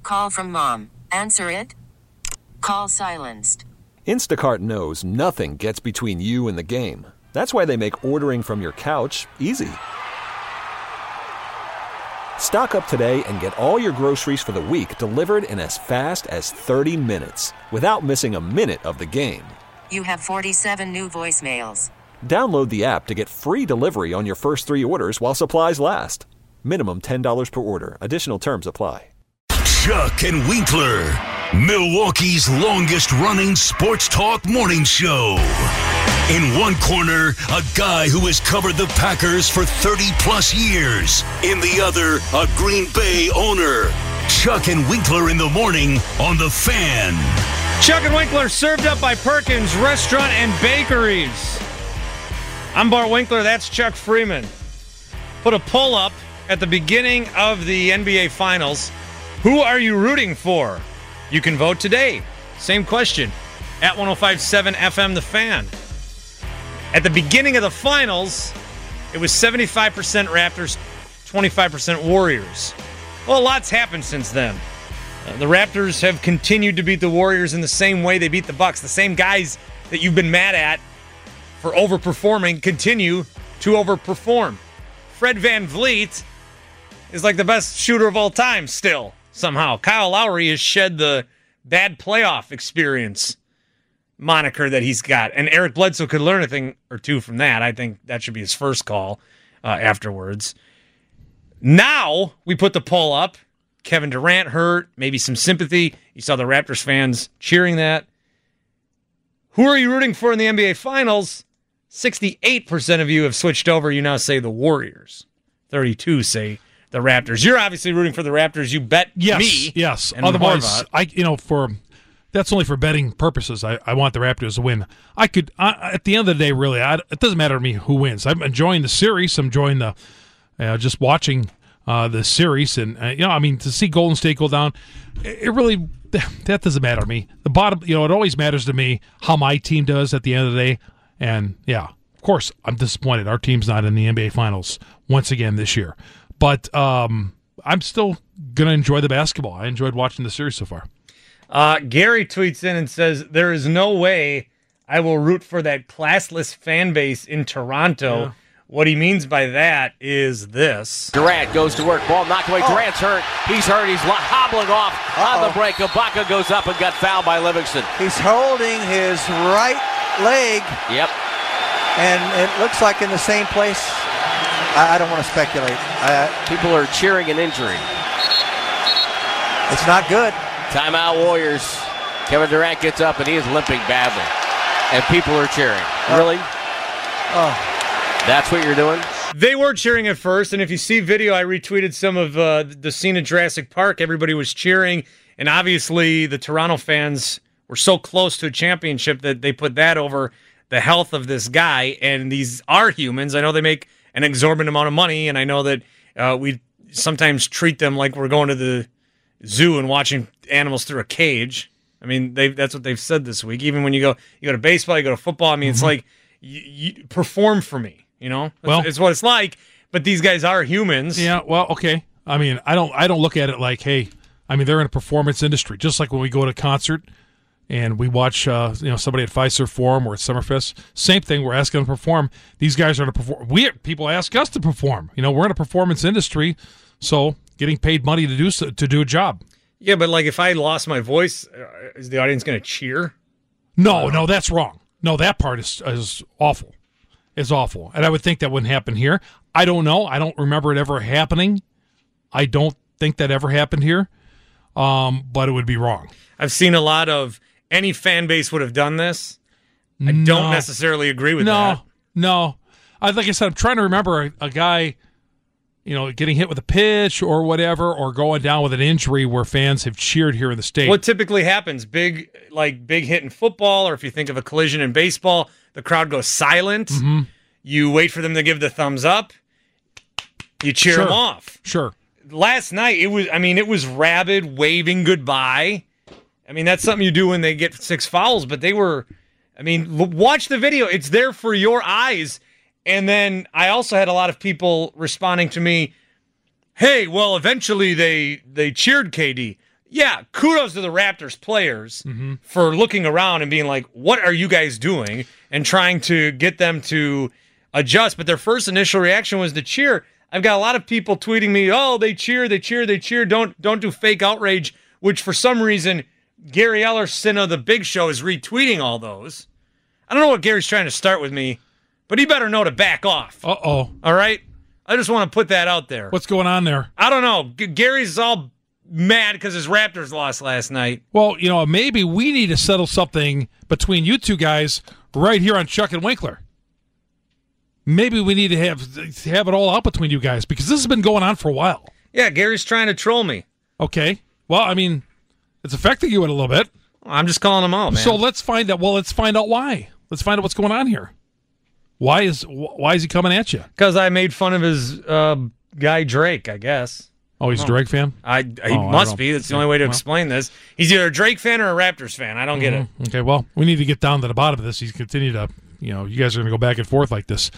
Call from mom. Answer it. Call silenced. Instacart knows nothing gets between you and the game. That's why they make ordering from your couch easy. Stock up today and get all your groceries for the week delivered in as fast as 30 minutes without missing a minute of the game. You have 47 new voicemails. Download the app to get free delivery on your first 3 orders while supplies last. Minimum $10 per order. Additional terms apply. Chuck and Winkler, Milwaukee's longest-running sports talk morning show. In one corner, a guy who has covered the Packers for 30-plus years. In the other, a Green Bay owner. Chuck and Winkler in the morning on The Fan. Chuck and Winkler served up by Perkins Restaurant and Bakeries. I'm Bart Winkler. That's Chuck Freeman. Put a poll up at the beginning of the NBA Finals. Who are you rooting for? You can vote today. Same question. At 105.7 FM, The Fan. At the beginning of the Finals, it was 75% Raptors, 25% Warriors. Well, a lot's happened since then. The Raptors have continued to beat the Warriors in the same way they beat the Bucks. The same guys that you've been mad at for overperforming continue to overperform. Fred VanVleet is like the best shooter of all time still, somehow. Kyle Lowry has shed the bad playoff experience moniker that he's got. And Eric Bledsoe could learn a thing or two from that. I think that should be his first call afterwards. Now we put the poll up. Kevin Durant hurt, maybe some sympathy. You saw the Raptors fans cheering that. Who are you rooting for in the NBA Finals? 68% of you have switched over. You now say the Warriors. 32 say the Raptors. You're obviously rooting for the Raptors. You bet me. Yes. And otherwise, that's only for betting purposes. I want the Raptors to win. At the end of the day, really, it doesn't matter to me who wins. I'm enjoying the series. I'm enjoying the just watching the series, and to see Golden State go down, that doesn't matter to me. The bottom, it always matters to me how my team does at the end of the day. And yeah, of course, I'm disappointed our team's not in the NBA Finals once again this year. But I'm still gonna enjoy the basketball. I enjoyed watching the series so far. Gary tweets in and says, "There is no way I will root for that classless fan base in Toronto." Yeah. What he means by that is this. Durant goes to work. Ball knocked away. Durant's hurt. He's hurt. He's hobbling off on the break. Ibaka goes up and got fouled by Livingston. He's holding his right leg. Yep. And it looks like in the same place. I don't want to speculate. People are cheering an injury. It's not good. Timeout Warriors. Kevin Durant gets up and he is limping badly. And people are cheering. Really? Oh. That's what you're doing? They were cheering at first, and if you see video, I retweeted some of the scene at Jurassic Park. Everybody was cheering, and obviously the Toronto fans were so close to a championship that they put that over the health of this guy, and these are humans. I know they make an exorbitant amount of money, and I know that we sometimes treat them like we're going to the zoo and watching animals through a cage. I mean, that's what they've said this week. Even when you go to baseball, you go to football, I mean, it's like, you perform for me. It's what it's like. But these guys are humans. Yeah. Well, okay. I mean, I don't look at it like, hey, they're in a performance industry. Just like when we go to a concert and we watch, somebody at Fiserv Forum or at Summerfest. Same thing. We're asking them to perform. These guys are to perform. People ask us to perform. We're in a performance industry, so getting paid money to do a job. Yeah, but like if I lost my voice, is the audience going to cheer? No, that's wrong. No, that part is awful. It's awful. And I would think that wouldn't happen here. I don't know. I don't remember it ever happening. I don't think that ever happened here. But it would be wrong. I've seen a lot of any fan base would have done this. I don't necessarily agree with that. No. Like I said, I'm trying to remember a guy, getting hit with a pitch or whatever, or going down with an injury where fans have cheered here in the state. What typically happens, big hit in football, or if you think of a collision in baseball, the crowd goes silent. Mm-hmm. You wait for them to give the thumbs up. You cheer them off. Sure. Last night, it was rabid, waving goodbye. That's something you do when they get 6 fouls, but they were, watch the video. It's there for your eyes. And then I also had a lot of people responding to me, hey, well, eventually they cheered KD. yeah, kudos to the Raptors players for looking around and being like, what are you guys doing? And trying to get them to adjust. But their first initial reaction was to cheer. I've got a lot of people tweeting me, oh, they cheer. Don't do fake outrage, which for some reason Gary Ellerson of The Big Show is retweeting all those. I don't know what Gary's trying to start with me, but he better know to back off. Uh-oh. All right? I just want to put that out there. What's going on there? I don't know. Gary's all mad because his Raptors lost last night. Well, maybe we need to settle something between you two guys right here on Chuck and Winkler. Maybe we need to have it all out between you guys because this has been going on for a while. Yeah, Gary's trying to troll me. Okay. Well, I mean, it's affecting you in a little bit. I'm just calling him out, man. So let's find out. Well, let's find out why. Let's find out what's going on here. Why is he coming at you? Because I made fun of his guy Drake, I guess. Oh, he's a Drake fan? He must be. That's the only way to explain this. He's either a Drake fan or a Raptors fan. I don't get it. Okay, well, we need to get down to the bottom of this. He's continued to, you guys are going to go back and forth like this.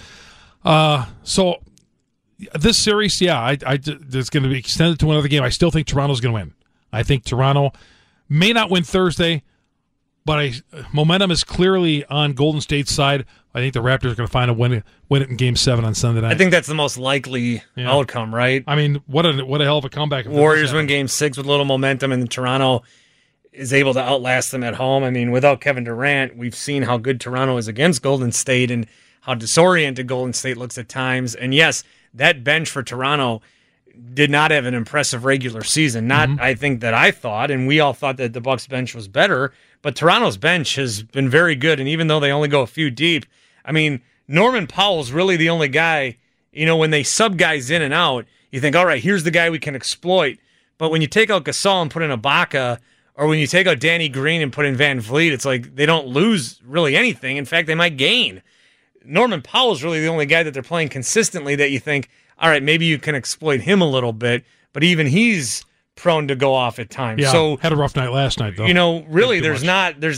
So this series, it's going to be extended to another game. I still think Toronto's going to win. I think Toronto may not win Thursday, but momentum is clearly on Golden State's side. I think the Raptors are going to find a win it in Game 7 on Sunday night. I think that's the most likely outcome, right? I mean, what a hell of a comeback. Warriors win Game 6 with a little momentum, and Toronto is able to outlast them at home. I mean, without Kevin Durant, we've seen how good Toronto is against Golden State and how disoriented Golden State looks at times. And yes, that bench for Toronto did not have an impressive regular season. I think that I thought, and we all thought that the Bucks bench was better, but Toronto's bench has been very good. And even though they only go a few deep, I mean, Norman Powell's really the only guy, when they sub guys in and out, you think, all right, here's the guy we can exploit. But when you take out Gasol and put in Ibaka, or when you take out Danny Green and put in Van Vliet, it's like they don't lose really anything. In fact, they might gain. Norman Powell's really the only guy that they're playing consistently that you think, all right, maybe you can exploit him a little bit, but even he's prone to go off at times. Yeah, so had a rough night last night, though. Really, there's not the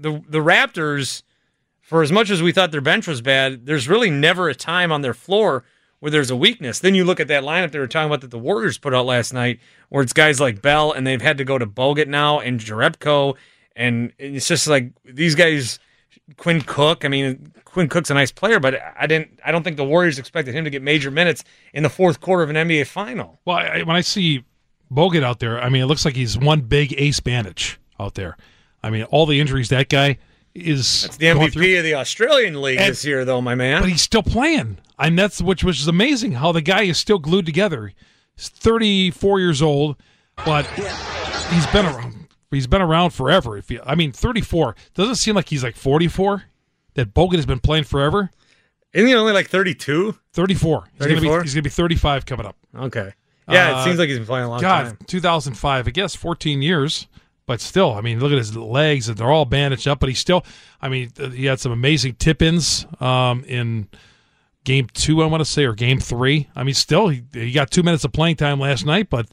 Raptors, for as much as we thought their bench was bad, there's really never a time on their floor where there's a weakness. Then you look at that lineup they were talking about that the Warriors put out last night, where it's guys like Bell, and they've had to go to Bogut now, and Jerebko, and it's just like these guys, Quinn Cook. I mean, Quinn Cook's a nice player, but I don't think the Warriors expected him to get major minutes in the fourth quarter of an NBA final. Well, when I see Bogut out there, I mean, it looks like he's one big ace bandage out there. I mean, all the injuries that guy is. That's the MVP of the Australian League this year, though, my man. But he's still playing. And that's which is amazing how the guy is still glued together. He's 34 years old, but he's been around. He's been around forever. 34. Doesn't seem like he's like 44. That Bogut has been playing forever. Isn't he only like 32? 34. 34? He's going to be 35 coming up. Okay. Yeah, it seems like he's been playing a long time. 2005, I guess, 14 years. But still, I mean, look at his legs, and they're all bandaged up. But he's still, I mean, he had some amazing tip-ins in Game 2, I want to say, or Game 3. I mean, still, he got 2 minutes of playing time last night. But,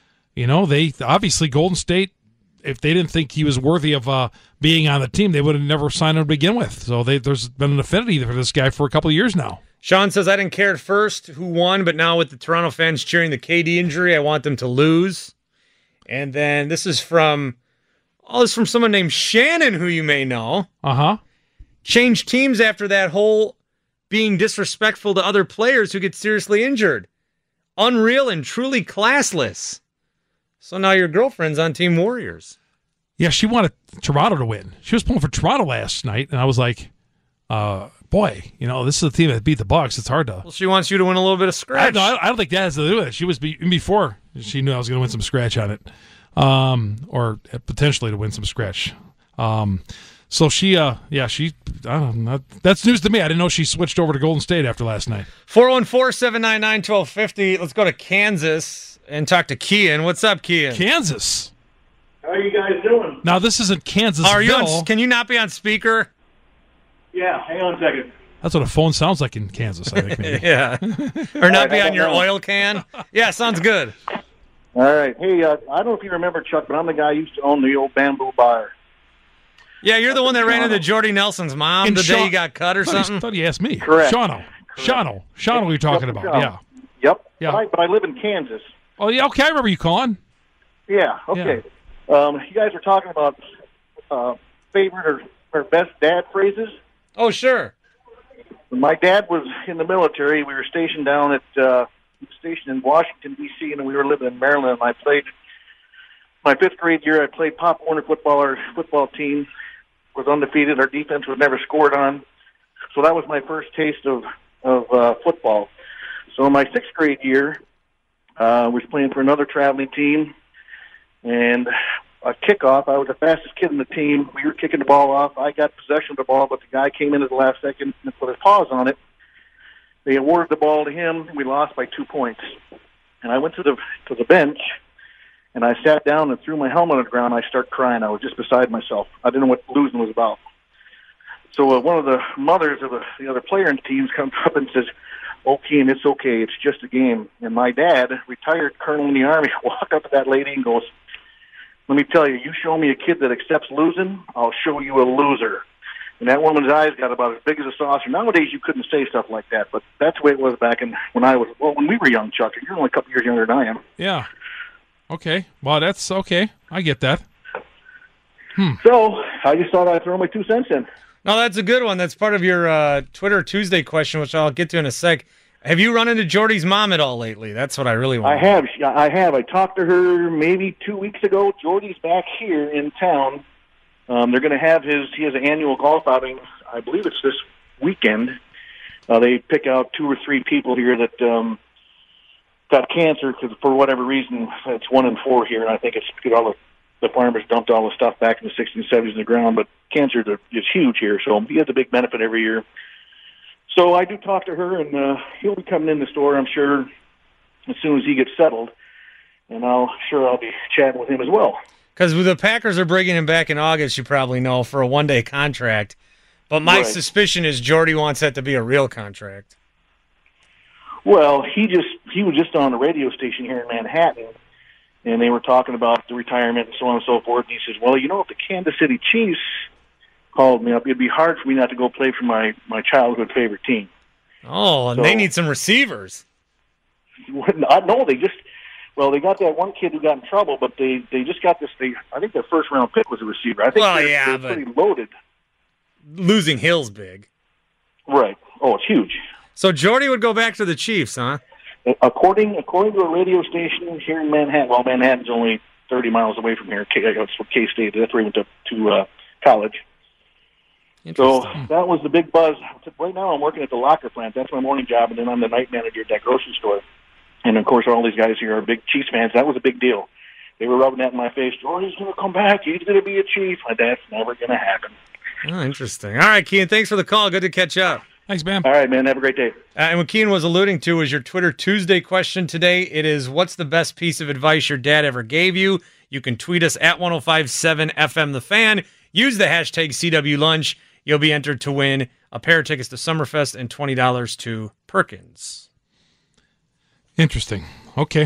they obviously, Golden State, if they didn't think he was worthy of being on the team, they would have never signed him to begin with. So there's been an affinity for this guy for a couple of years now. Sean says, I didn't care at first who won, but now with the Toronto fans cheering the KD injury, I want them to lose. And then this is from someone named Shannon, who you may know. Uh-huh. Changed teams after that whole being disrespectful to other players who get seriously injured. Unreal and truly classless. So now your girlfriend's on Team Warriors. Yeah, she wanted Toronto to win. She was pulling for Toronto last night, and I was like, boy, this is a team that beat the Bucks. It's hard to. Well, she wants you to win a little bit of scratch. I don't think that has to do with it. She was before she knew I was going to win some scratch on it, or potentially to win some scratch. So she, I don't know. That's news to me. I didn't know she switched over to Golden State after last night. 414-799-1250. Let's go to Kansas and talk to Kian. What's up, Kian? Kansas. How are you guys doing? Now, this isn't Kansas. Are you can you not be on speaker? Yeah, hang on a second. That's what a phone sounds like in Kansas, I think, maybe. Yeah. Or not be on your oil can? Yeah, sounds good. All right. Hey, I don't know if you remember, Chuck, but I'm the guy who used to own the old Bamboo Bar. Yeah, you're the one that ran into Jordy Nelson's mom the day he got cut or something? I thought he asked me. Correct. Shawno, you're talking about. Yeah. Yep. Yeah. But I live in Kansas. Oh, yeah, okay, I remember you calling. Yeah, okay. Yeah. You guys are talking about favorite or best dad phrases. Oh, sure. When my dad was in the military, we were stationed down stationed in Washington, D.C., and we were living in Maryland. And I played my 5th grade year. I played Pop Warner football. Our football team was undefeated. Our defense was never scored on. So that was my first taste of football. So in my 6th grade year, I was playing for another traveling team, and a kickoff. I was the fastest kid in the team. We were kicking the ball off. I got possession of the ball, but the guy came in at the last second and put his paws on it. They awarded the ball to him. We lost by 2 points. And I went to the bench, and I sat down and threw my helmet on the ground. I started crying. I was just beside myself. I didn't know what losing was about. So one of the mothers of the other player in the team comes up and says, "Oh, Keen, it's okay. It's just a game." And my dad, retired colonel in the Army, walked up to that lady and goes, "Let me tell you, you show me a kid that accepts losing, I'll show you a loser." And that woman's eyes got about as big as a saucer. Nowadays, you couldn't say stuff like that, but that's the way it was back when we were young, Chuck. You're only a couple years younger than I am. Yeah. Okay. Well, that's okay. I get that. So I just thought I'd throw my 2 cents in. No, that's a good one. That's part of your Twitter Tuesday question, which I'll get to in a sec. Have you run into Jordy's mom at all lately? That's what I really want. I have. I talked to her maybe 2 weeks ago. Jordy's back here in town. They're going to have he has an annual golf outing. I believe it's this weekend. They pick out 2 or 3 people here that got cancer because for whatever reason. It's 1 in 4 here, and I think it's because all the farmers dumped all the stuff back in the 60s and 70s in the ground. But cancer is huge here, so he has a big benefit every year. So I do talk to her, and he'll be coming in the store, I'm sure, as soon as he gets settled. And I'll be chatting with him as well. Because the Packers are bringing him back in August, you probably know, for a one-day contract. But my suspicion is Jordy wants that to be a real contract. Well, he was just on a radio station here in Manhattan, and they were talking about the retirement and so on and so forth. And he says, "Well, if the Kansas City Chiefs called me up, it'd be hard for me not to go play for my childhood favorite team." Oh, and they need some receivers. No, they got that one kid who got in trouble, but they just got this. I think their first round pick was a receiver. I think they're pretty loaded. Losing Hill's big. Right. Oh, it's huge. So Jordy would go back to the Chiefs, huh? According to a radio station here in Manhattan. Well, Manhattan's only 30 miles away from here. That's what K-State. That's where he went to college. So that was the big buzz. Right now I'm working at the locker plant. That's my morning job, and then I'm the night manager at that grocery store. And, of course, all these guys here are big Chiefs fans. That was a big deal. They were rubbing that in my face. Jordy's going to come back. He's going to be a Chief. That's never going to happen. Oh, interesting. All right, Keen, thanks for the call. Good to catch up. Thanks, man. All right, man. Have a great day. And what Keen was alluding to was your Twitter Tuesday question today. It is, what's the best piece of advice your dad ever gave you? You can tweet us at 1057 FM The Fan. Use the hashtag CWLunch. You'll be entered to win a pair of tickets to Summerfest and $20 to Perkins. Interesting. Okay.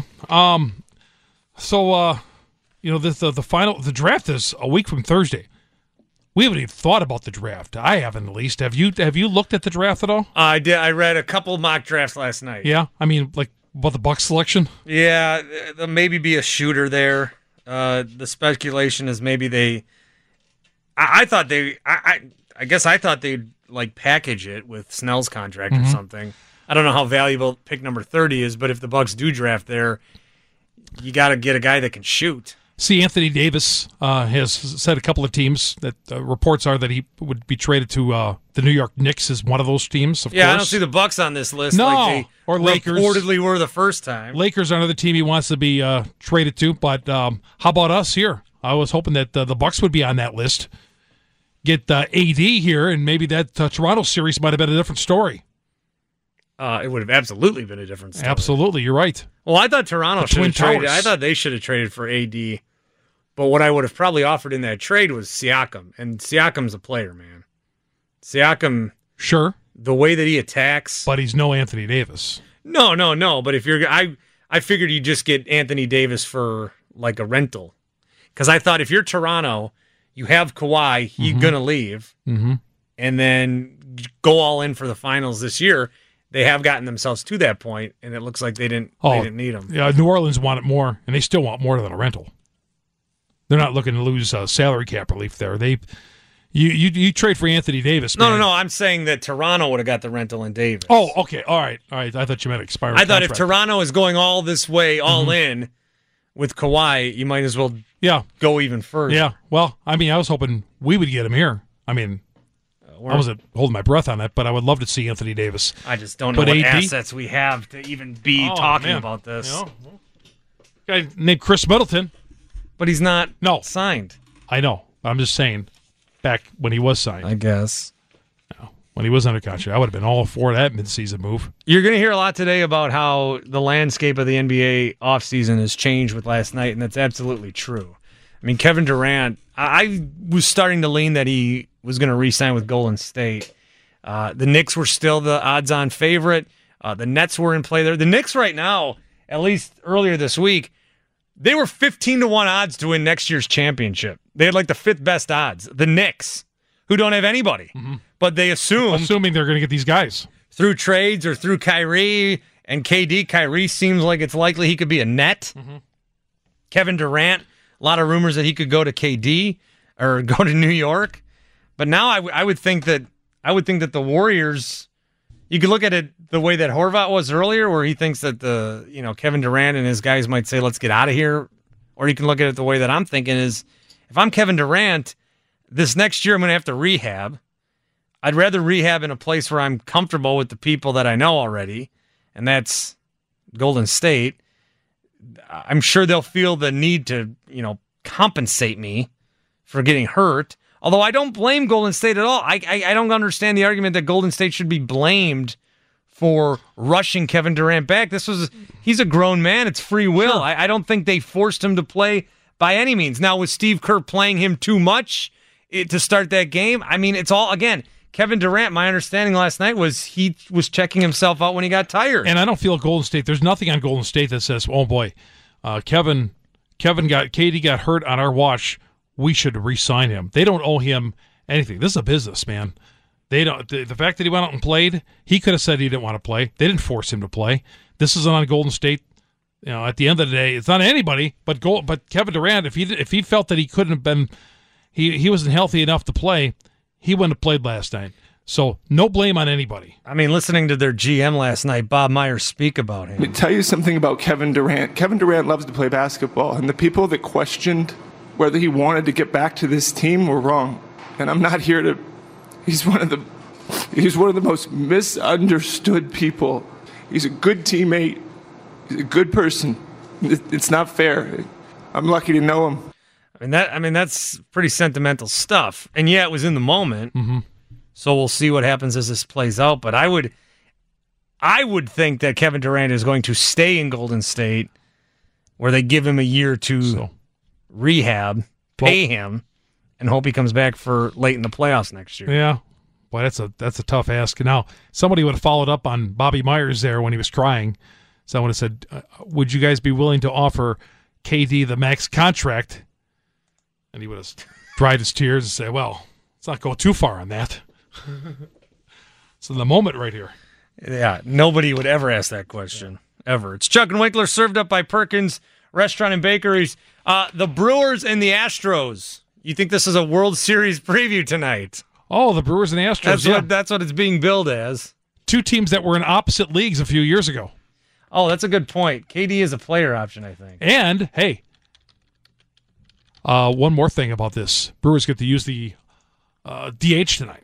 So the draft is a week from Thursday. We haven't even thought about the draft. I haven't, at least. Have you looked at the draft at all? I did. I read a couple mock drafts last night. Yeah. I mean, like about the Bucs selection. Yeah, there'll maybe be a shooter there. The speculation is maybe they. I guess I thought they'd like package it with Snell's contract or something. I don't know how valuable pick number 30 is, but if the Bucs do draft there, you got to get a guy that can shoot. See, Anthony Davis has said a couple of teams that reports are that he would be traded to the New York Knicks as one of those teams. Of course. I don't see the Bucs on this list. No, like they or Lakers. Reportedly were the first time. Lakers are another team he wants to be traded to. But how about us here? I was hoping that the Bucs would be on that list. Get AD here, and maybe that Toronto series might have been a different story. It would have absolutely been a different story. Absolutely, you're right. Well, I thought Toronto should have traded. I thought they should have traded for AD. But what I would have probably offered in that trade was Siakam. And Siakam's a player, man. Siakam. Sure. The way that he attacks. But he's no Anthony Davis. No. But if you're, I figured you'd just get Anthony Davis for like a rental. Because I thought if you're Toronto, you have Kawhi, he's going to leave. Mm-hmm. And then go all in for the finals this year. They have gotten themselves to that point, and it looks like they didn't need him. Yeah, New Orleans wanted more, and they still want more than a rental. They're not looking to lose salary cap relief there. You trade for Anthony Davis. Man. No. I'm saying that Toronto would have got the rental in Davis. Oh, okay. All right. I thought you meant expired. I thought if Toronto is going all this way, all in with Kawhi, you might as well go even further. Yeah. Well, I mean, I was hoping we would get him here. I mean, I wasn't holding my breath on that, but I would love to see Anthony Davis. I just don't know what assets we have to even be talking about this. You know, guy named Chris Middleton. But he's not signed. I know. I'm just saying, back when he was signed. I guess. When he was under contract, I would have been all for that midseason move. You're going to hear a lot today about how the landscape of the NBA offseason has changed with last night, and that's absolutely true. I mean, Kevin Durant, I was starting to lean that he was going to re-sign with Golden State. The Knicks were still the odds-on favorite. The Nets were in play there. The Knicks right now, at least earlier this week, they were 15-1 odds to win next year's championship. They had like the fifth best odds. The Knicks, who don't have anybody, but they assuming they're going to get these guys through trades or through Kyrie and KD. Kyrie seems like it's likely he could be a net. Kevin Durant, a lot of rumors that he could go to KD or go to New York. But now I would think that the Warriors. You could look at it the way that Horvat was earlier, where he thinks that Kevin Durant and his guys might say, let's get out of here. Or you can look at it the way that I'm thinking is, if I'm Kevin Durant, this next year I'm going to have to rehab. I'd rather rehab in a place where I'm comfortable with the people that I know already, and that's Golden State. I'm sure they'll feel the need to, compensate me for getting hurt. Although I don't blame Golden State at all. I don't understand the argument that Golden State should be blamed for rushing Kevin Durant back. He's a grown man. It's free will. Sure. I don't think they forced him to play by any means. Now, was Steve Kerr playing him too much to start that game? I mean, it's all, again, Kevin Durant, my understanding last night was he was checking himself out when he got tired. And I don't feel Golden State, there's nothing on Golden State that says, oh boy, KD got hurt on our watch, we should re-sign him. They don't owe him anything. This is a business, man. They don't. The fact that he went out and played, he could have said he didn't want to play. They didn't force him to play. This isn't on Golden State. At the end of the day, it's not anybody but Kevin Durant. If he felt that he couldn't have been, he wasn't healthy enough to play, he wouldn't have played last night. So no blame on anybody. I mean, listening to their GM last night, Bob Myers, speak about him. Let me tell you something about Kevin Durant. Kevin Durant loves to play basketball, and the people that questioned whether he wanted to get back to this team were wrong. And I'm not here to. He's one of the most misunderstood people. He's a good teammate. He's a good person. It's not fair. I'm lucky to know him. I mean that's pretty sentimental stuff. And yeah, it was in the moment. So we'll see what happens as this plays out. But I would think that Kevin Durant is going to stay in Golden State, where they give him a year to rehab, pay him, and hope he comes back for late in the playoffs next year. Yeah. Boy, that's a tough ask. Now, somebody would have followed up on Bobby Myers there when he was crying. Someone would have said, would you guys be willing to offer KD the max contract? And he would have dried his tears and said, well, let's not go too far on that. It's in the moment right here. Yeah, nobody would ever ask that question, ever. It's Chuck and Winkler, served up by Perkins Restaurant and Bakeries. The Brewers and the Astros. You think this is a World Series preview tonight? Oh, the Brewers and the Astros. That's what it's being billed as. Two teams that were in opposite leagues a few years ago. Oh, that's a good point. KD is a player option, I think. And, hey, one more thing about this. Brewers get to use the DH tonight.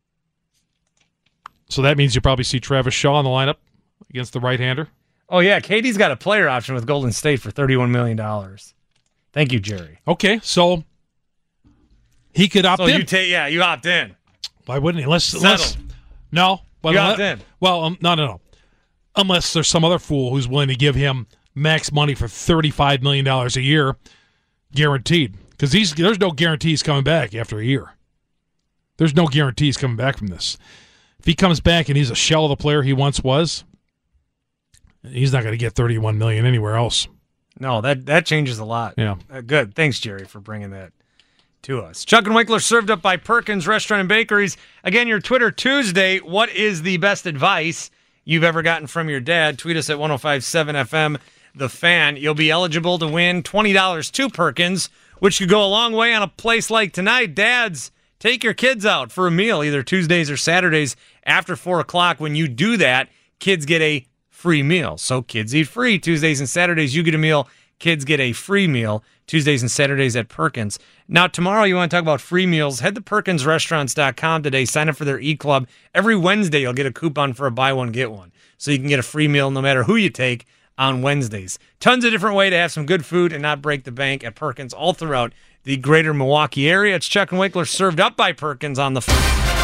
So that means you probably see Travis Shaw in the lineup against the right-hander. Oh, yeah. KD's got a player option with Golden State for $31 million. Thank you, Jerry. Okay, so he could opt in. You opt in. Why wouldn't he? Unless no. But you opt in. Well, no. Unless there's some other fool who's willing to give him max money for $35 million a year, guaranteed. Because there's no guarantees coming back after a year. There's no guarantees coming back from this. If he comes back and he's a shell of the player he once was, he's not going to get $31 million anywhere else. No, that changes a lot. Yeah. Good. Thanks, Jerry, for bringing that to us. Chuck and Winkler, served up by Perkins Restaurant and Bakeries. Again, your Twitter Tuesday. What is the best advice you've ever gotten from your dad? Tweet us at 105.7 FM, The Fan. You'll be eligible to win $20 to Perkins which could go a long way on a place like tonight. Dads, take your kids out for a meal, either Tuesdays or Saturdays after 4 o'clock. When you do that, kids get a free meal. So kids eat free. Tuesdays and Saturdays, you get a meal. Kids get a free meal. Tuesdays and Saturdays at Perkins. Now, tomorrow you want to talk about free meals. Head to PerkinsRestaurants.com today. Sign up for their e-club. Every Wednesday, you'll get a coupon for a buy one, get one. So you can get a free meal no matter who you take on Wednesdays. Tons of different ways to have some good food and not break the bank at Perkins all throughout the greater Milwaukee area. It's Chuck and Winkler, served up by Perkins on the phone.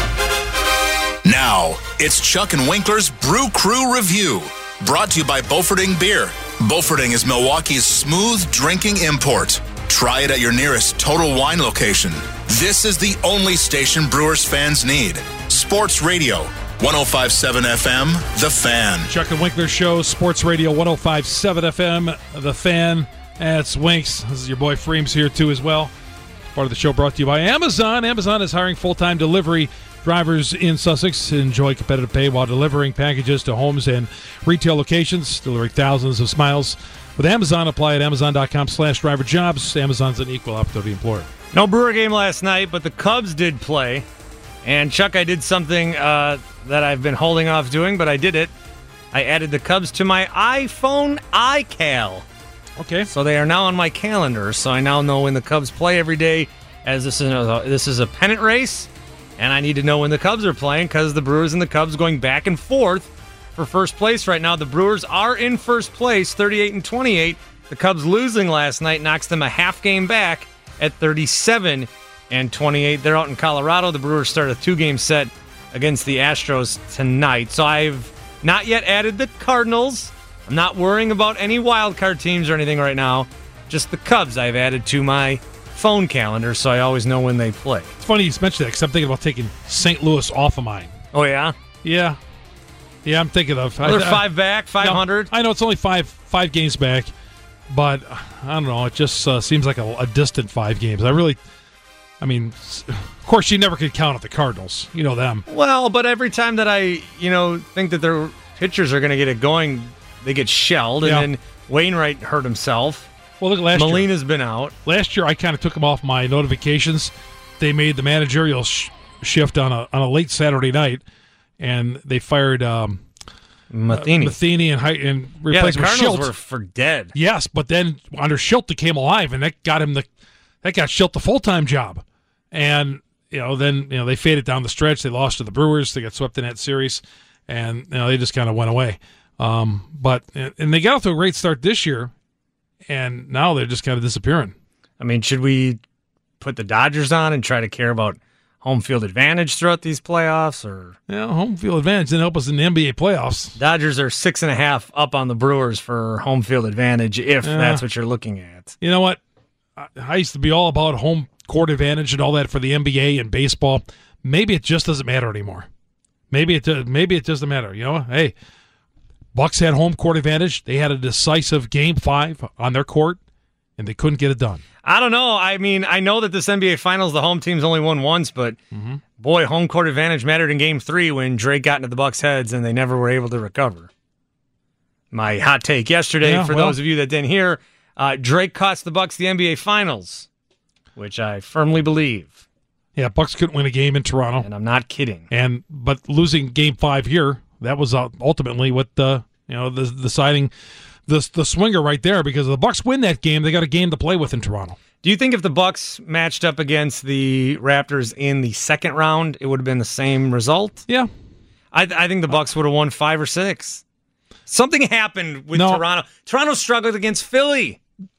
Now, it's Chuck and Winkler's Brew Crew Review, brought to you by Beauforting Beer. Beauforting is Milwaukee's smooth drinking import. Try it at your nearest Total Wine location. This is the only station Brewers fans need. Sports Radio, 105.7 FM, The Fan. Chuck and Winkler Show, Sports Radio, 105.7 FM, The Fan. That's Winks. This is your boy Freems here, too, as well. Part of the show brought to you by Amazon. Amazon is hiring full-time delivery drivers in Sussex. Enjoy competitive pay while delivering packages to homes and retail locations, delivering thousands of smiles. With Amazon, apply at Amazon.com/driverjobs. Amazon's an equal opportunity employer. No Brewer game last night, but the Cubs did play. And, Chuck, I did something that I've been holding off doing, but I did it. I added the Cubs to my iPhone iCal. Okay. So they are now on my calendar, so I now know when the Cubs play every day, as this is a pennant race. And I need to know when the Cubs are playing because the Brewers and the Cubs going back and forth for first place right now. The Brewers are in first place, 38-28. The Cubs losing last night knocks them a half game back at 37-28. They're out in Colorado. The Brewers start a 2-game set against the Astros tonight. So I've not yet added the Cardinals. I'm not worrying about any wild card teams or anything right now. Just the Cubs I've added to my phone calendar, so I always know when they play. It's funny you mentioned that because I'm thinking about taking St. Louis off of mine. Oh, yeah? Yeah, I'm thinking of... They're 5 back, 500? No, I know it's only five games back, but I don't know. It just seems like a distant 5 games. Of course, you never could count out the Cardinals. You know them. Well, but every time that I, think that their pitchers are going to get it going, they get shelled, and then Wainwright hurt himself. Well, look, last year, Molina's been out. Last year, I kind of took them off my notifications. They made the managerial shift on a late Saturday night, and they fired Matheny and replaced with Schilt. The Cardinals were for dead. Yes, but then under Schilt they came alive, and that got Schilt the full-time job. And then they faded down the stretch. They lost to the Brewers. They got swept in that series, and they just kind of went away. But they got off to a great start this year. And now they're just kind of disappearing. I mean, should we put the Dodgers on and try to care about home field advantage throughout these playoffs? Or home field advantage didn't help us in the NBA playoffs. Dodgers are 6.5 up on the Brewers for home field advantage, if that's what you're looking at. You know what? I used to be all about home court advantage and all that for the NBA and baseball. Maybe it just doesn't matter anymore. Maybe it doesn't matter. Hey, Bucks had home court advantage. They had a decisive Game 5 on their court, and they couldn't get it done. I don't know. I mean, I know that this NBA Finals, the home team's only won once, but boy, home court advantage mattered in Game 3 when Drake got into the Bucks' heads and they never were able to recover. My hot take yesterday, those of you that didn't hear, Drake cost the Bucks the NBA Finals, which I firmly believe. Yeah, Bucks couldn't win a game in Toronto. And I'm not kidding. But losing Game 5 here, that was ultimately what the deciding the swinger right there, because if the Bucks win that game, they got a game to play with in Toronto. Do you think if the Bucks matched up against the Raptors in the second round, it would have been the same result? Yeah, I think the Bucks would have won 5 or 6. Something happened with Toronto. Toronto struggled against Philly.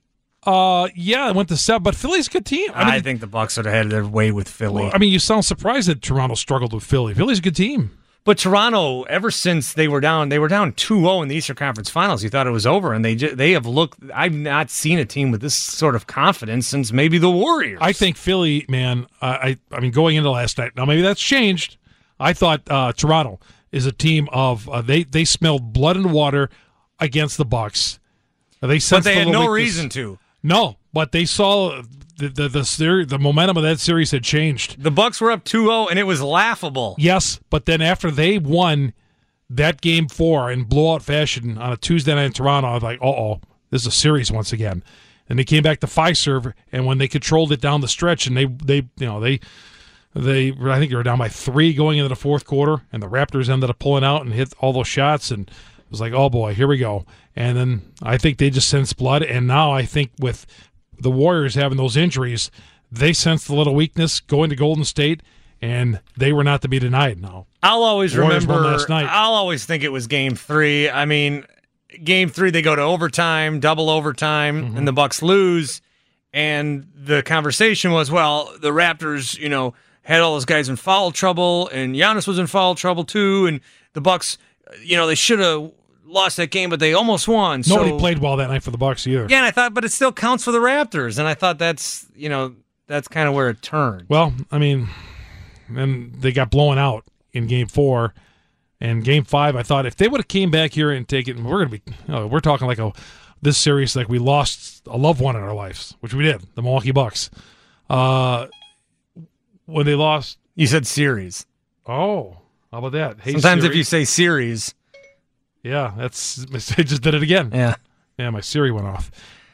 It went to 7, but Philly's a good team. I think the Bucks would have had their way with Philly. Well, you sound surprised that Toronto struggled with Philly. Philly's a good team. But Toronto, ever since they were down 2-0 in the Eastern Conference Finals, you thought it was over, and they have looked. I've not seen a team with this sort of confidence since maybe the Warriors. I think Philly, man. I mean, going into last night, now maybe that's changed. I thought Toronto is a team of they smelled blood and water against the Bucks. They had no reason to. No, but they saw the momentum of that series had changed. The Bucks were up 2-0, and it was laughable. Yes, but then after they won that Game 4 in blowout fashion on a Tuesday night in Toronto, I was like, this is a series once again. And they came back to Fiserv, and when they controlled it down the stretch, and they I think they were down by 3 going into the fourth quarter, and the Raptors ended up pulling out and hit all those shots, and it was like, oh boy, here we go. And then I think they just sensed blood, and now I think with the Warriors having those injuries, they sensed a little weakness going to Golden State, and they were not to be denied. Now I'll always Warriors remember. won last night. I'll always think it was Game 3. I mean, Game 3 they go to overtime, double overtime, and the Bucks lose. And the conversation was, well, the Raptors, had all those guys in foul trouble, and Giannis was in foul trouble too, and the Bucks, they should have lost that game, but they almost won. Nobody played well that night for the Bucks either. Yeah, and I thought, but it still counts for the Raptors, and I thought that's kind of where it turned. Well, I mean, then they got blown out in Game 4, and Game 5. I thought if they would have came back here and taken, we're talking like this series like we lost a loved one in our lives, which we did, the Milwaukee Bucks. When they lost, you said series. Oh, how about that? Hey, sometimes Siri. if you say series, yeah, they just did it again. Yeah, my Siri went off.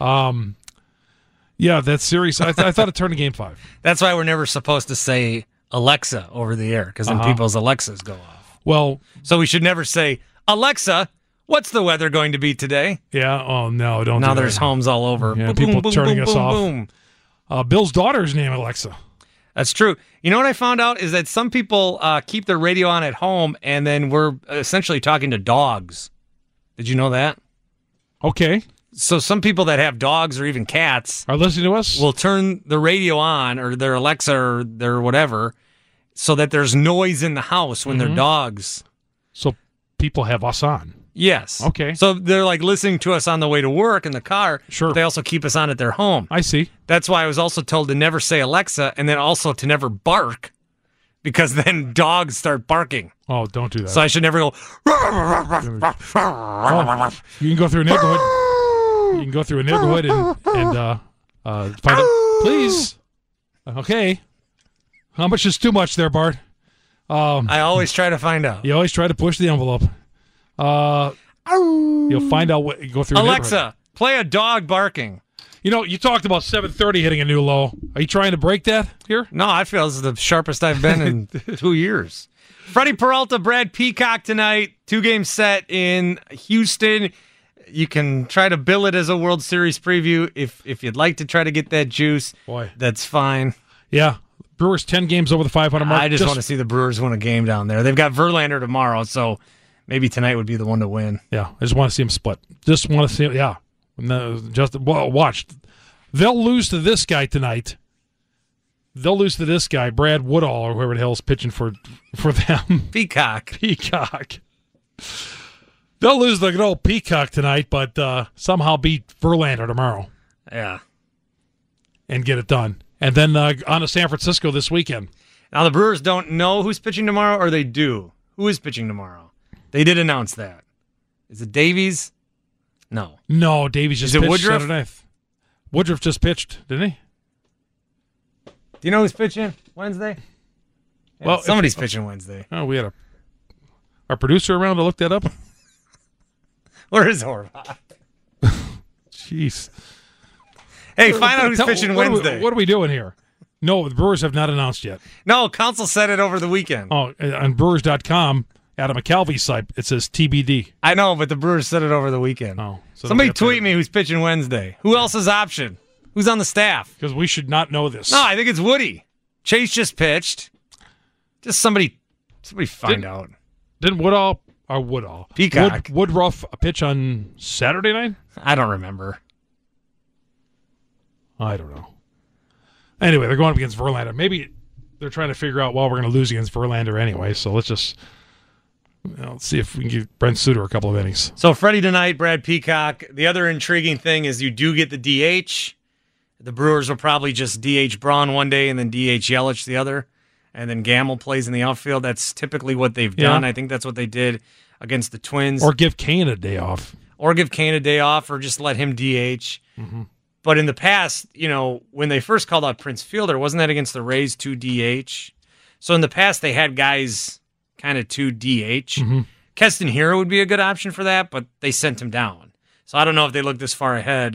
Yeah, that series. I thought it turned to Game 5. That's why we're never supposed to say Alexa over the air, because then people's Alexas go off. Well, so we should never say, Alexa, what's the weather going to be today? Yeah. Oh no, don't. Now do there's that. homes all over. Yeah, boom, people boom, turning boom, us boom, off. Boom. Bill's daughter's name Alexa. That's true. You know what I found out is that some people keep their radio on at home, and then we're essentially talking to dogs. Did you know that? Okay. So some people that have dogs or even cats are listening to us. Will turn the radio on or their Alexa or their whatever, so that there's noise in the house when they're dogs. So people have us on. Yes. Okay. So they're like listening to us on the way to work in the car. Sure. But they also keep us on at their home. I see. That's why I was also told to never say Alexa, and then also to never bark, because then dogs start barking. Oh, don't do that. So I should never go. You can go through a neighborhood. You can go through a neighborhood and find out. Please. Okay. How much is too much there, Bart? I always try to find out. You always try to push the envelope. You'll find out what you go through. Alexa, play a dog barking. You talked about 7:30 hitting a new low. Are you trying to break that here? No, I feel this is the sharpest I've been in 2 years. Freddie Peralta, Brad Peacock tonight. 2-game set in Houston. You can try to bill it as a World Series preview if you'd like to try to get that juice. Boy, that's fine. Yeah, Brewers 10 games over the 500 mark. I just want to see the Brewers win a game down there. They've got Verlander tomorrow, so maybe tonight would be the one to win. Yeah, I just want to see them split. Just want to see, yeah. No, just watch. They'll lose to this guy tonight. They'll lose to this guy, Brad Woodall, or whoever the hell's pitching for them. Peacock. They'll lose the good old Peacock tonight, but somehow beat Verlander tomorrow. Yeah. And get it done. And then on to San Francisco this weekend. Now, the Brewers don't know who's pitching tomorrow, or they do. Who is pitching tomorrow? They did announce that. Is it Davies? No. No, Davies just pitched. Is it Woodruff? Saturday night. Woodruff just pitched, didn't he? Do you know who's pitching Wednesday? Yeah, well, somebody's pitching Wednesday. Oh, we had our producer around to look that up. Where is Horvath? Jeez. Hey, find out who's pitching Wednesday. What are we doing here? No, the Brewers have not announced yet. No, Council said it over the weekend. Oh, on Brewers.com, Adam McCalvy's site, it says TBD. I know, but the Brewers said it over the weekend. Oh, so somebody tweet me who's pitching Wednesday. Who else is option? Who's on the staff? Because we should not know this. No, I think it's Woody. Chase just pitched. Just somebody find out. Didn't Woodall? Peacock. Woodruff a pitch on Saturday night? I don't remember. I don't know. Anyway, they're going up against Verlander. Maybe they're trying to figure out, well, we're going to lose against Verlander anyway, so let's just let's see if we can give Brent Suter a couple of innings. So Freddie tonight, Brad Peacock. The other intriguing thing is you do get the DH. The Brewers will probably just DH Braun one day and then DH Yelich the other, and then Gamble plays in the outfield. That's typically what they've done. I think that's what they did against the Twins. Or give Kane a day off. Or just let him DH. Mm-hmm. But in the past, when they first called out Prince Fielder, wasn't that against the Rays to DH? So in the past, they had guys kind of to DH. Mm-hmm. Keston Hiura would be a good option for that, but they sent him down. So I don't know if they look this far ahead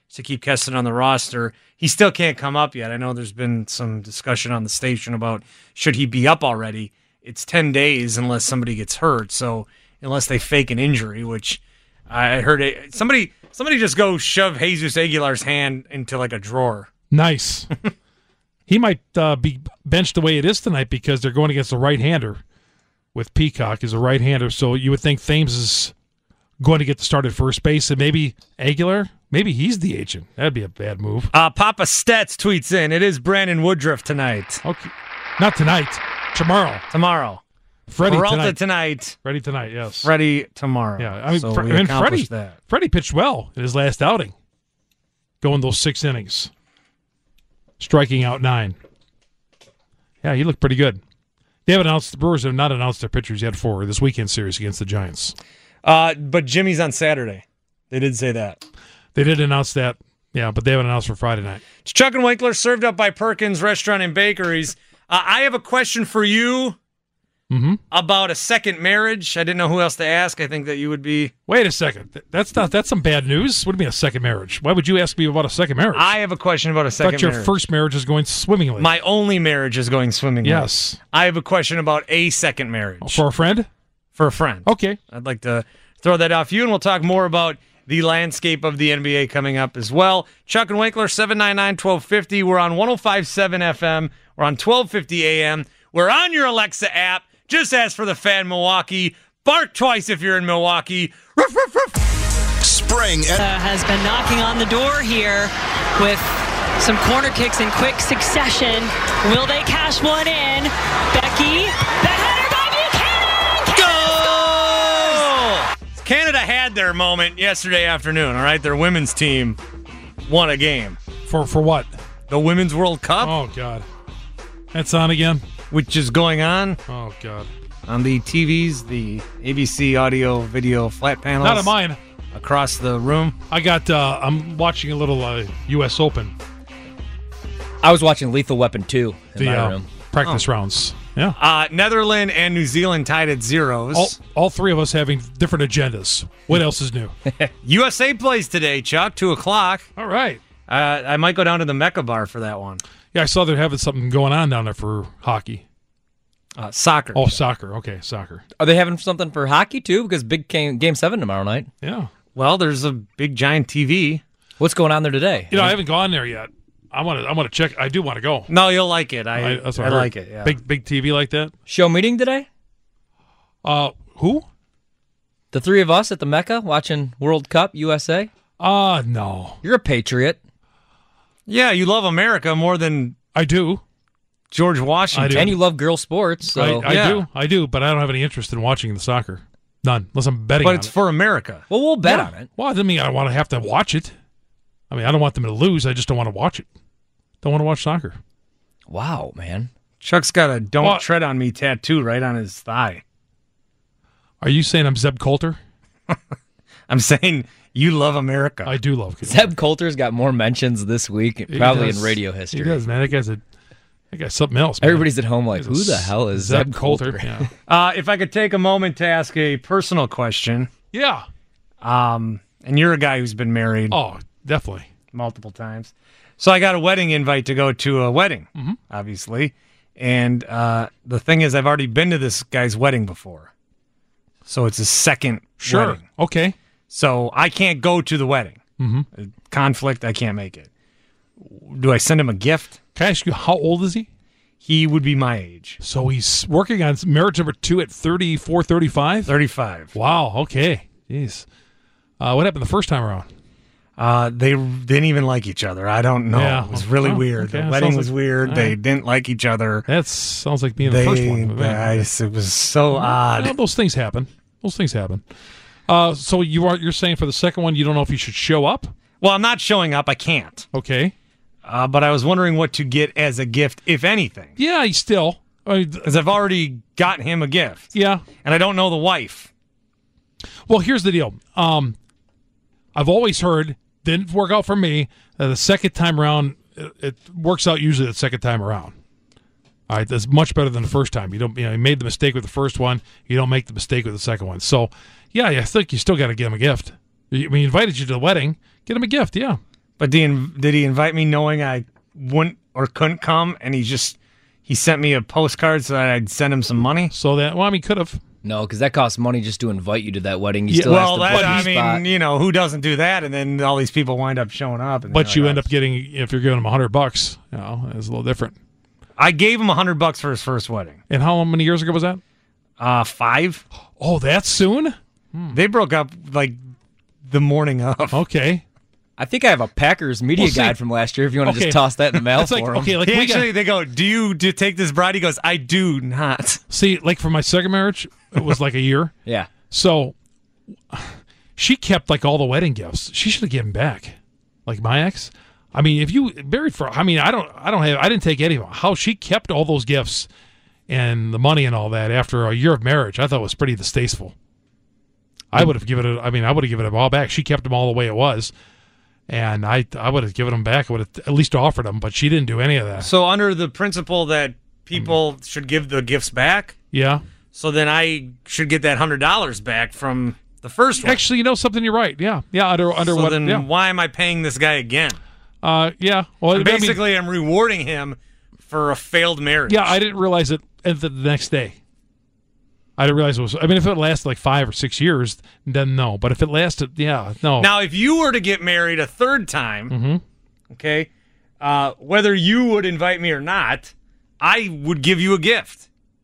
to keep Keston on the roster. He still can't come up yet. I know there's been some discussion on the station about should he be up already. It's 10 days unless somebody gets hurt. So unless they fake an injury, which I heard somebody just go shove Jesus Aguilar's hand into like a drawer. Nice. He might be benched the way it is tonight because they're going against a right-hander with Peacock as a right-hander. So you would think Thames is going to get the start at first base, and maybe Aguilar, maybe he's the agent. That'd be a bad move. Papa Stats tweets in, it is Brandon Woodruff tonight. Okay. Not tonight. Tomorrow. Freddie Peralta tonight. Freddie tonight, yes. Freddie tomorrow. Yeah, I mean, so Freddie pitched well in his last outing, going those 6 innings, striking out 9. Yeah, he looked pretty good. The Brewers have not announced their pitchers yet for this weekend series against the Giants. But Jimmy's on Saturday. They did say that. They did announce that, yeah, but they haven't announced for Friday night. It's Chuck and Winkler, served up by Perkins Restaurant and Bakeries. I have a question for you about a second marriage. I didn't know who else to ask. I think that you would be... Wait a second. That's some bad news. What do you mean a second marriage? Why would you ask me about a second marriage? I have a question about a second marriage. I thought your first marriage is going swimmingly. My only marriage is going swimmingly. Yes. I have a question about a second marriage. For a friend? For a friend. Okay. I'd like to throw that off you, and we'll talk more about the landscape of the NBA coming up as well. Chuck and Winkler, 799-1250. We're on 105.7 FM. We're on 1250 AM. We're on your Alexa app. Just ask for the Fan Milwaukee. Bark twice if you're in Milwaukee. Ruff, ruff, ruff. Spring has been knocking on the door here with some corner kicks in quick succession. Will they cash one in? Becky, the header by Buchanan. Goal! Canada had their moment yesterday afternoon, all right? Their women's team won a game. For what? The Women's World Cup. Oh, God. That's on again? Which is going on. Oh, God. On the TVs, the ABC audio video flat panels. Not on mine. Across the room. I'm watching a little U.S. Open. I was watching Lethal Weapon 2 in my room. Practice rounds. Yeah. Netherlands and New Zealand tied at zeros. All three of us having different agendas. What else is new? USA plays today, Chuck, 2:00. All right. I might go down to the Mecca Bar for that one. Yeah, I saw they're having something going on down there for hockey. Soccer. Oh, soccer. Okay, soccer. Are they having something for hockey, too? Because big game 7 tomorrow night. Yeah. Well, there's a big, giant TV. What's going on there today? I haven't gone there yet. I want to check. I do want to go. No, you'll like it. I like it, yeah. Big TV like that. Show meeting today? Who? The three of us at the Mecca watching World Cup USA? No. You're a patriot. Yeah, you love America more than I do. George Washington. And you love girl sports. So. I do, but I don't have any interest in watching the soccer. None, unless I'm betting on it. But it's for America. Well, we'll bet on it. Well, it doesn't mean I want to have to watch it. I mean, I don't want them to lose. I just don't want to watch it. Don't want to watch soccer. Wow, man. Chuck's got a "Don't Tread on Me" tattoo right on his thigh. Are you saying I'm Zeb Coulter? I'm saying you love America. I do love Zeb Coulter's got more mentions this week, probably in radio history. He does, man. That guy's something else, man. Everybody's at home like, who the hell is Zeb Coulter? Yeah. If I could take a moment to ask a personal question. Yeah. And you're a guy who's been married. Oh, definitely. Multiple times. So I got a wedding invite to go to a wedding, obviously. And the thing is, I've already been to this guy's wedding before. So it's his second wedding. Okay. So I can't go to the wedding. Conflict, I can't make it. Do I send him a gift? Can I ask you, how old is he? He would be my age. So he's working on marriage number 2 at 34, 35? 35. Wow, okay. Jeez. What happened the first time around? They didn't even like each other. I don't know. Yeah. It was really weird. Okay. The wedding was weird. They didn't like each other. That sounds like being the first one. It was so odd. Well, those things happen. So you're saying for the second one, you don't know if you should show up? Well, I'm not showing up. I can't. Okay. But I was wondering what to get as a gift, if anything. Yeah, because I've already got him a gift. Yeah. And I don't know the wife. Well, here's the deal. I've always heard, didn't work out for me, that the second time around, it works out usually the second time around. All right, that's much better than the first time. You made the mistake with the first one. You don't make the mistake with the second one. So, yeah, I think you still got to get him a gift. When he invited you to the wedding, get him a gift, yeah. But did he invite me knowing I wouldn't or couldn't come, and he sent me a postcard so that I'd send him some money? So that, well, I mean, could have. No, because that costs money just to invite you to that wedding. You still have to book your spot. You know, who doesn't do that? And then all these people wind up showing up. And But you end up getting, if you're giving them $100, you know, it's a little different. I gave him $100 for his first wedding. And how many years ago was that? 5. Oh, that soon? They broke up like the morning of. Okay. I think I have a Packers media guide from last year if you want to just toss that in the mail for him. They go, do you take this bride? He goes, I do not. See, like for my second marriage, it was like a year. Yeah. So she kept like all the wedding gifts. She should have given back. Like my ex. I mean, if you married for, I mean, I didn't take any of them. How she kept all those gifts and the money and all that after a year of marriage, I thought was pretty distasteful. I would have given it all back. She kept them all the way it was. And I would have given them back. I would have at least offered them, but she didn't do any of that. So under the principle that people should give the gifts back? Yeah. So then I should get that $100 back from the first one. Actually, you know something? You're right. Yeah. Yeah. Under so what? Then yeah. why am I paying this guy again? Yeah. Well, basically, I'm rewarding him for a failed marriage. Yeah, I didn't realize it the next day. I didn't realize it was. I mean, if it lasted like 5 or 6 years, then no. But if it lasted, yeah, no. Now, if you were to get married a third time, okay, whether you would invite me or not, I would give you a gift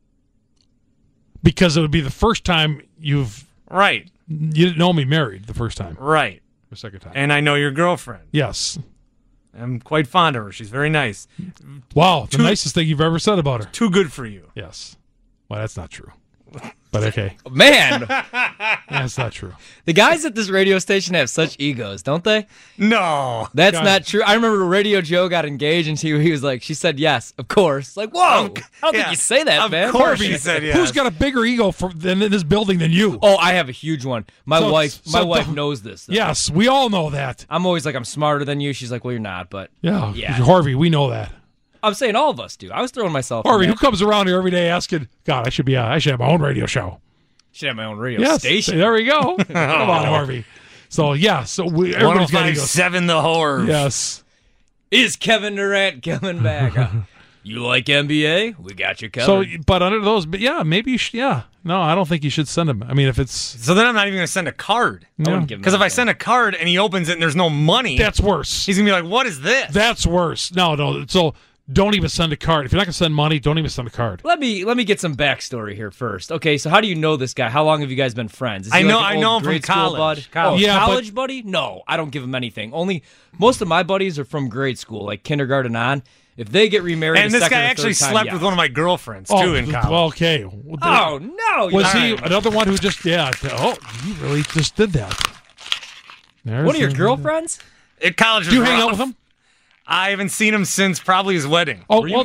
because it would be the first time you've right. You didn't know me married the first time, right? The second time, and I know your girlfriend. Yes, I'm quite fond of her. She's very nice. Wow, the nicest thing you've ever said about her. Too good for you. Yes. Well, that's not true. But okay. Man. That's not true. The guys at this radio station have such egos, don't they? No. That's not true. I remember Radio Joe got engaged and he was like, she said yes, of course. Like, whoa. I don't think you say that, man. Of course he said yes. Who's got a bigger ego in this building than you? Oh, I have a huge one. My wife knows this. Though. Yes, we all know that. I'm always like, I'm smarter than you. She's like, well, you're not, but yeah. Harvey, we know that. I'm saying all of us do. I was throwing myself. Harvey, who comes around here every day asking, God, I should have my own radio show. Should have my own radio station. There we go. Come on, Harvey. So everybody's got egos. 105.7 The Horror. Yes. Is Kevin Durant coming back? You like NBA? We got you covered. So, but under those, maybe you should. Yeah, no, I don't think you should send him. I mean, if it's so, then I'm not even going to send a card. Because if I send a card and he opens it and there's no money, that's worse. He's going to be like, "What is this?" That's worse. No. So. Don't even send a card. If you're not going to send money, don't even send a card. Let me get some backstory here first. Okay, so how do you know this guy? How long have you guys been friends? Is he I know him from college. College buddy? No, I don't give him anything. Most of my buddies are from grade school, like kindergarten on. If they get remarried, and this guy actually slept with one of my girlfriends too in college. Okay. Oh no! Was he another one who just? Yeah. Oh, you really just did that. One of your girlfriends? At college. Do you hang out with him? I haven't seen him since probably his wedding. Oh, well,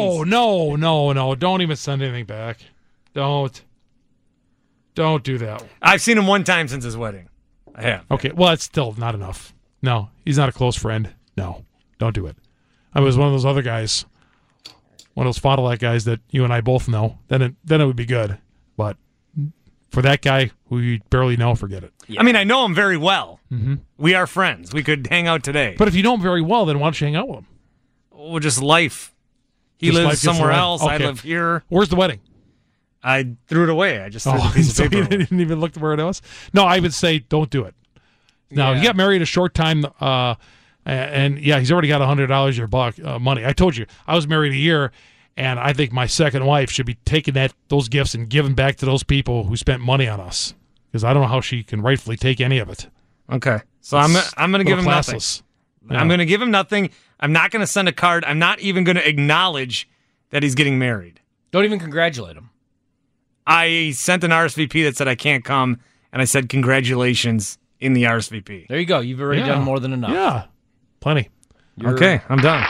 no. Don't even send anything back. Don't do that. I've seen him one time since his wedding. I have. Okay, well, that's still not enough. No, he's not a close friend. No, don't do it. I was one of those other guys, one of those Fond du Lac guys that you and I both know. Then it would be good. But for that guy who you barely know, forget it. Yeah. I mean, I know him very well. Mm-hmm. We are friends. We could hang out today. But if you know him very well, then why don't you hang out with him? Well, just life. He lives somewhere else. Okay. I live here. Where's the wedding? I threw it away. I just threw the piece of paper. You didn't even look where it was? No, I would say don't do it. Now, he got married a short time, and he's already got $100 your money. I told you, I was married a year, and I think my second wife should be taking those gifts and giving back to those people who spent money on us. Because I don't know how she can rightfully take any of it. Okay. So I'm going to give him nothing. Yeah. I'm going to give him nothing. I'm not going to send a card. I'm not even going to acknowledge that he's getting married. Don't even congratulate him. I sent an RSVP that said I can't come, and I said congratulations in the RSVP. There you go. You've already done more than enough. Yeah. Plenty. Okay. I'm done.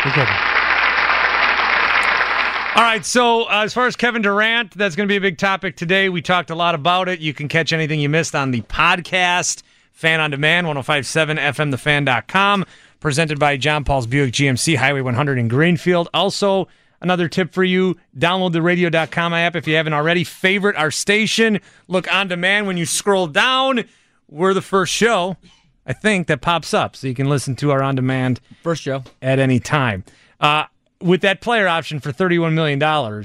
All right, so as far as Kevin Durant, that's going to be a big topic today. We talked a lot about it. You can catch anything you missed on the podcast, Fan on Demand, 105.7 FMthefan.com, presented by John Paul's Buick GMC, Highway 100 in Greenfield. Also, another tip for you, download the radio.com app if you haven't already. Favorite our station. Look on demand when you scroll down. We're the first show I think, that pops up, so you can listen to our on-demand first show at any time. With that player option for $31 million,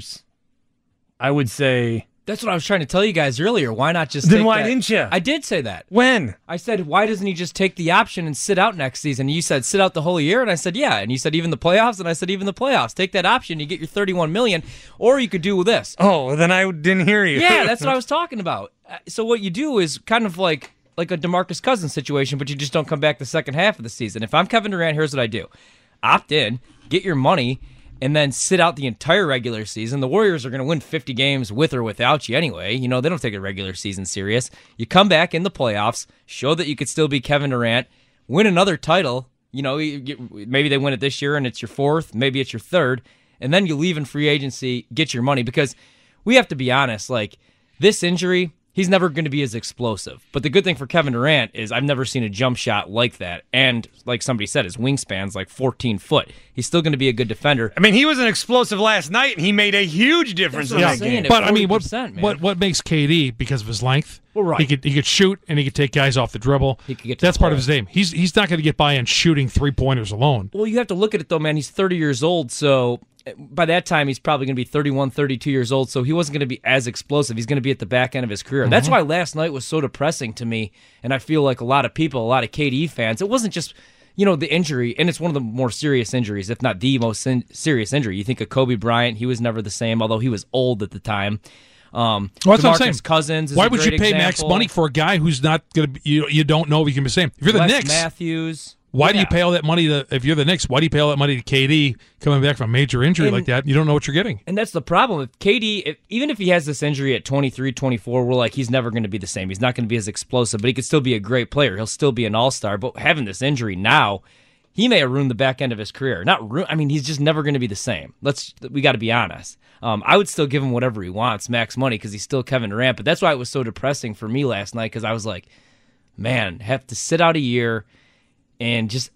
I would say... That's what I was trying to tell you guys earlier. Why not just Then take why that? didn't you? I did say that. When? I said, why doesn't he just take the option and sit out next season? You said, sit out the whole year? And I said, yeah. And you said, even the playoffs? And I said, even the playoffs. Take that option, you get your $31 million. Or you could do this. Oh, then I didn't hear you. Yeah, that's what I was talking about. So what you do is kind of like a DeMarcus Cousins situation, but you just don't come back the second half of the season. If I'm Kevin Durant, here's what I do. Opt in, get your money, and then sit out the entire regular season. The Warriors are going to win 50 games with or without you anyway. You know, they don't take a regular season serious. You come back in the playoffs, show that you could still be Kevin Durant, win another title. You know, maybe they win it this year and it's your fourth, maybe it's your third, and then you leave in free agency, get your money. Because we have to be honest, like, this injury, he's never going to be as explosive. But the good thing for Kevin Durant is I've never seen a jump shot like that. And like somebody said, his wingspan's like 14 foot. He's still going to be a good defender. I mean, he was an explosive last night, and he made a huge difference in that game. But I mean, what makes KD, because of his length? Well, right. He could shoot and he could take guys off the dribble. He could get to That's the part hole. of his game. He's not going to get by on shooting 3-pointers alone. Well, you have to look at it, though, man. He's 30 years old, so by that time, he's probably going to be 31, 32 years old, so he wasn't going to be as explosive. He's going to be at the back end of his career. That's why last night was so depressing to me, and I feel like a lot of people, a lot of KD fans, it wasn't just, the injury, and it's one of the more serious injuries, if not the most serious injury. You think of Kobe Bryant, he was never the same, although he was old at the time. Well, that's what I'm saying. DeMarcus Cousins is Why a would great you pay example. max money for a guy who's not going to be, you don't know if he can be the same? If you're the Wes Knicks, Matthews. why do you pay all that money if you're the Knicks, why do you pay all that money to KD coming back from a major injury like that? You don't know what you're getting. And that's the problem. If KD, even if he has this injury at 23, 24, we're like, he's never going to be the same. He's not going to be as explosive, but he could still be a great player. He'll still be an all-star. But having this injury now, he may have ruined the back end of his career. He's just never going to be the same. We got to be honest. I would still give him whatever he wants, max money, because he's still Kevin Durant. But that's why it was so depressing for me last night, because I was like, man, have to sit out a year and just...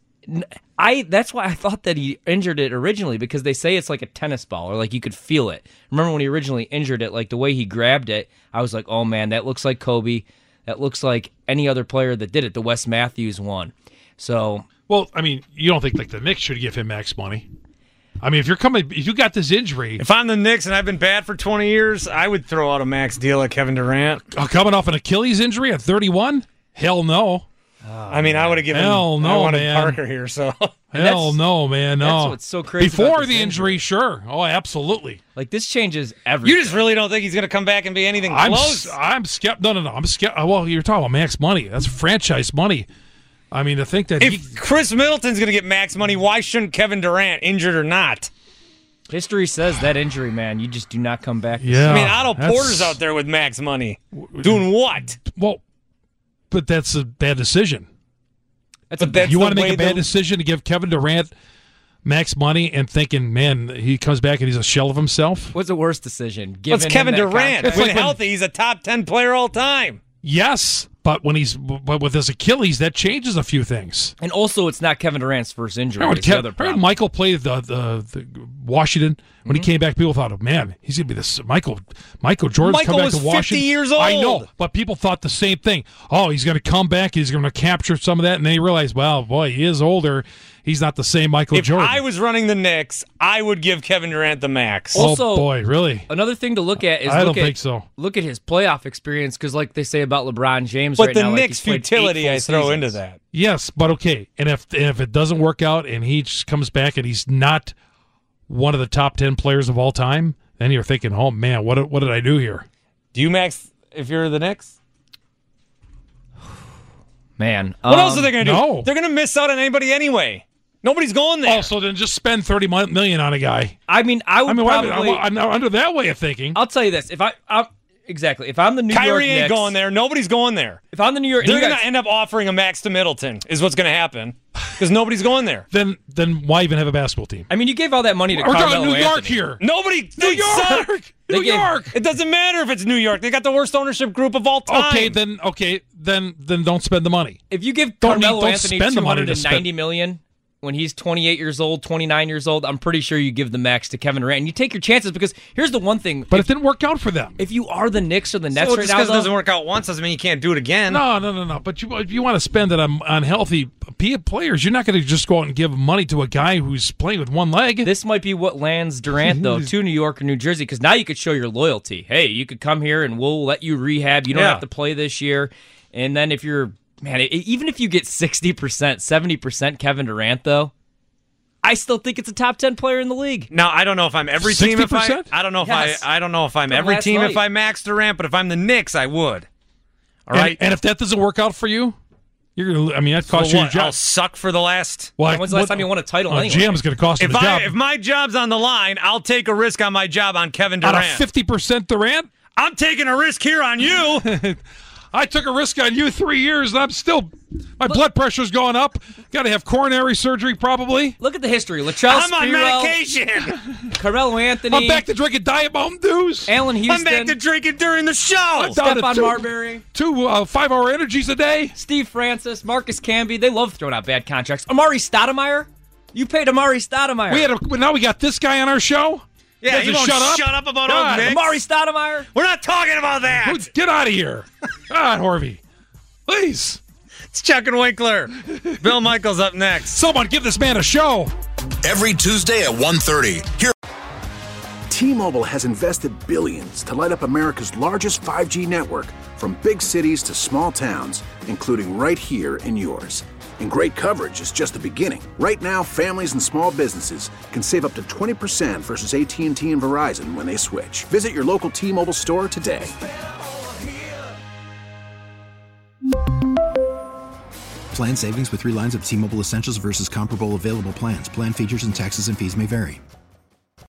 That's why I thought that he injured it originally, because they say it's like a tennis ball, or like you could feel it. Remember when he originally injured it, like the way he grabbed it, I was like, oh man, that looks like Kobe. That looks like any other player that did it, the Wes Matthews one. So... Well, I mean, you don't think like the Knicks should give him max money? I mean, if you got this injury... If I'm the Knicks and I've been bad for 20 years, I would throw out a max deal at Kevin Durant. Coming off an Achilles injury at 31? Hell no. I mean, I would have given... Hell no, I wanted man. Parker here, so... Hell no, man, no. That's what's so crazy Before about this the injury, sure. Oh, absolutely. Like, this changes everything. You just really don't think he's going to come back and be anything close? I'm skeptical. No. I'm skeptical. Well, you're talking about max money. That's franchise money. I mean, to think that if Chris Middleton's going to get max money, why shouldn't Kevin Durant, injured or not? History says that injury, man, you just do not come back. Yeah, I mean, Otto Porter's out there with max money. Doing what? Well, but that's a bad decision. That's you want to make a bad decision to give Kevin Durant max money and thinking, man, he comes back and he's a shell of himself? What's the worst decision? It's Kevin Durant. When healthy, he's a top 10 player all time. Yes, but but with his Achilles, that changes a few things. And also, it's not Kevin Durant's first injury. Remember Michael played the Washington when he came back. People thought, oh man, he's gonna be this Michael Jordan's come back to Washington. 50 years old. I know, but people thought the same thing. Oh, he's gonna come back. He's gonna capture some of that, and then he realized, well, boy, he is older. He's not the same Michael Jordan. If I was running the Knicks, I would give Kevin Durant the max. Also, oh boy, really? Another thing to look at is I don't think so. Look at his playoff experience, because like they say about LeBron James but right the now, Knicks' like futility I throw into that. Yes, but okay. And if it doesn't work out and he just comes back and he's not one of the top 10 players of all time, then you're thinking, oh man, what did I do here? Do you max if you're the Knicks? Man, what else are they going to do? No. They're going to miss out on anybody anyway. Nobody's going there. Oh, so then just spend $30 million on a guy. I mean, I'm under that way of thinking. I'll tell you this: if exactly, if I'm the New York Kyrie Knicks, ain't going there. Nobody's going there. If I'm the New York, they're going to end up offering a max to Middleton. Is what's going to happen because nobody's going there. Then why even have a basketball team? I mean, you gave all that money to We're Carmelo talking New York Anthony. here. Nobody. New York. New York. It doesn't matter if it's New York. They got the worst ownership group of all time. Okay, then don't spend the money. If you give Don't Carmelo don't Anthony spend the money to $290 million, when he's 28 years old, 29 years old, I'm pretty sure you give the max to Kevin Durant. And you take your chances because here's the one thing. But it didn't work out for them. If you are the Knicks or the Nets So right just now, because it doesn't work out once doesn't mean you can't do it again. No. But you want to spend it on healthy players. You're not going to just go out and give money to a guy who's playing with one leg. This might be what lands Durant, though, to New York or New Jersey, because now you could show your loyalty. Hey, you could come here and we'll let you rehab. You don't have to play this year. And then if you're, even if you get 60%, 70% Kevin Durant, though, I still think it's a top 10 player in the league. Now, I don't know if I'm every team if I 60%? I don't know if Yes. I don't know if I'm From every last team night. if I max Durant, but if I'm the Knicks, I would. All right. And if that doesn't work out for you, you're going to, that costs So you your what? job. I'll suck for the last. Well, When's the last time you won a title anyway? GM's going to cost him If the job. if my job's on the line, I'll take a risk on my job on Kevin Out Durant. of 50% Durant? I'm taking a risk here on you. I took a risk on you 3 years, and I'm still... My blood pressure's going up. Got to have coronary surgery, probably. Look at the history. Latrell I'm on Sprewell, medication. Carmelo Anthony. I'm back to drinking Diet Mountain Dews. Allen Houston. I'm back to drinking during the show. Stephon Marbury. 2 5-hour energies a day. Steve Francis. Marcus Camby. They love throwing out bad contracts. Amari Stoudemire. You paid Amari Stoudemire. Now we got this guy on our show. Yeah, You you guys won't just shut up about God, old Knicks. Amari Stoudemire. We're not talking about that. Get out of here. God, Harvey. Please. It's Chuck and Winkler. Bill Michaels up next. Someone give this man a show. Every Tuesday at 1:30. Here. T-Mobile has invested billions to light up America's largest 5G network, from big cities to small towns, including right here in yours. And great coverage is just the beginning. Right now, families and small businesses can save up to 20% versus AT&T and Verizon when they switch. Visit your local T-Mobile store today. Plan savings with 3 lines of T-Mobile Essentials versus comparable available plans. Plan features and taxes and fees may vary.